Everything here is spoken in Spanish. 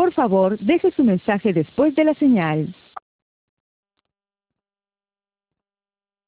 Por favor, deje su mensaje después de la señal.